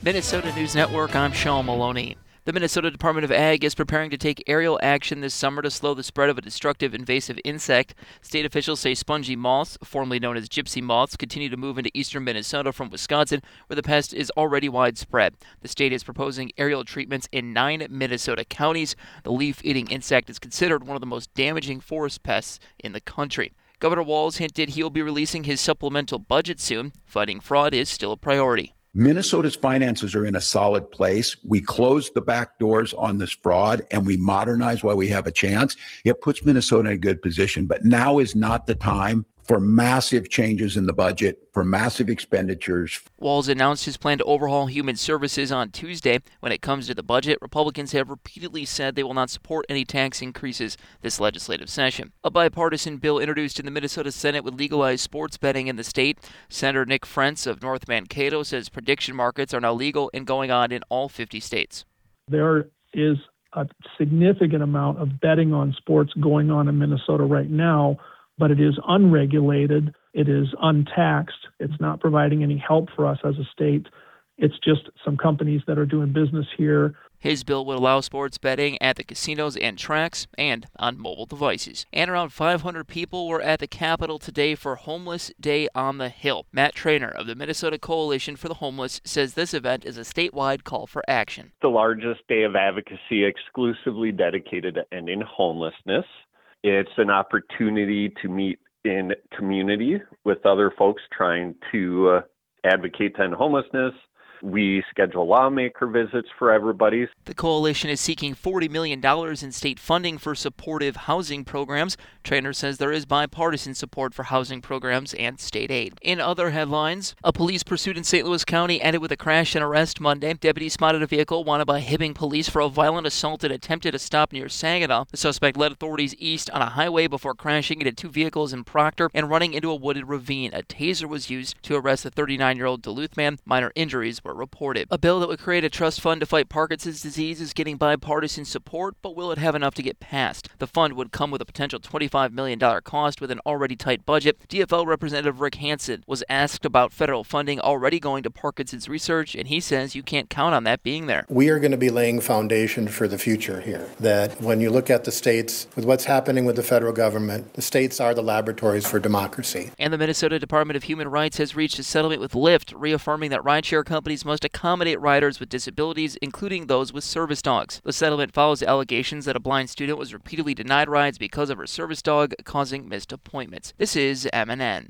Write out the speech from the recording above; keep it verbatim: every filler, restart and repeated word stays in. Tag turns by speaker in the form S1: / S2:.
S1: Minnesota News Network, I'm Sean Maloney. The Minnesota Department of Ag is preparing to take aerial action this summer to slow the spread of a destructive invasive insect. State officials say spongy moths, formerly known as gypsy moths, continue to move into eastern Minnesota from Wisconsin, where the pest is already widespread. The state is proposing aerial treatments in nine Minnesota counties. The leaf-eating insect is considered one of the most damaging forest pests in the country. Governor Walz hinted he'll be releasing his supplemental budget soon. Fighting fraud is still a priority.
S2: Minnesota's finances are in a solid place. We closed the back doors on this fraud and we modernize while we have a chance. It puts Minnesota in a good position, but now is not the time for massive changes in the budget, for massive expenditures.
S1: Walz announced his plan to overhaul human services on Tuesday. When it comes to the budget, Republicans have repeatedly said they will not support any tax increases this legislative session. A bipartisan bill introduced in the Minnesota Senate would legalize sports betting in the state. Senator Nick Frentz of North Mankato says prediction markets are now legal and going on in all fifty states.
S3: There is a significant amount of betting on sports going on in Minnesota right now, but it is unregulated, it is untaxed, it's not providing any help for us as a state. It's just some companies that are doing business here.
S1: His bill would allow sports betting at the casinos and tracks and on mobile devices. And around five hundred people were at the Capitol today for Homeless Day on the Hill. Matt Trainer of the Minnesota Coalition for the Homeless says this event is a statewide call for action.
S4: The largest day of advocacy exclusively dedicated to ending homelessness. It's an opportunity to meet in community with other folks trying to uh, advocate to end homelessness. We schedule lawmaker visits for everybody.
S1: The coalition is seeking forty million dollars in state funding for supportive housing programs. Trainer says there is bipartisan support for housing programs and state aid. In other headlines, a police pursuit in Saint Louis County ended with a crash and arrest Monday. Deputies spotted a vehicle wanted by Hibbing police for a violent assault and attempted to stop near Saginaw. The suspect led authorities east on a highway before crashing into two vehicles in Proctor and running into a wooded ravine. A taser was used to arrest the thirty-nine-year-old Duluth man. Minor injuries were reported. A bill that would create a trust fund to fight Parkinson's disease is getting bipartisan support, but will it have enough to get passed? The fund would come with a potential twenty-five million dollars cost with an already tight budget. D F L Representative Rick Hansen was asked about federal funding already going to Parkinson's research, and he says you can't count on that being there.
S5: We are going to be laying foundation for the future here, that when you look at the states, with what's happening with the federal government, the states are the laboratories for democracy.
S1: And the Minnesota Department of Human Rights has reached a settlement with Lyft, reaffirming that rideshare companies must accommodate riders with disabilities, including those with service dogs. The settlement follows allegations that a blind student was repeatedly denied rides because of her service dog, causing missed appointments. This is M N N.